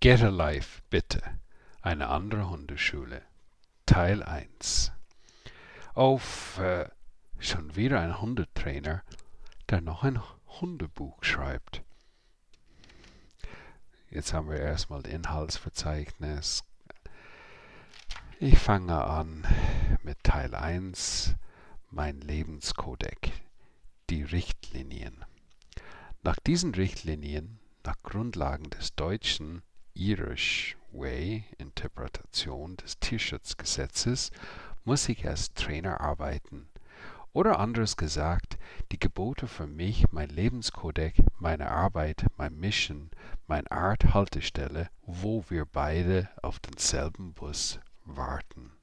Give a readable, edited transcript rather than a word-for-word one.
Get a Life, bitte. Eine andere Hundeschule. Teil 1. Schon wieder ein Hundetrainer, der noch ein Hundebuch schreibt. Jetzt haben wir erstmal das Inhaltsverzeichnis. Ich fange an mit Teil 1, mein Lebenskodex, die Richtlinien. Nach diesen Richtlinien, nach Grundlagen des deutschen Irish Way Interpretation des Tierschutzgesetzes, muss ich als Trainer arbeiten. Oder anders gesagt, die Gebote für mich, mein Lebenskodex, meine Arbeit, mein Mission, meine Art Haltestelle, wo wir beide auf denselben Bus warten.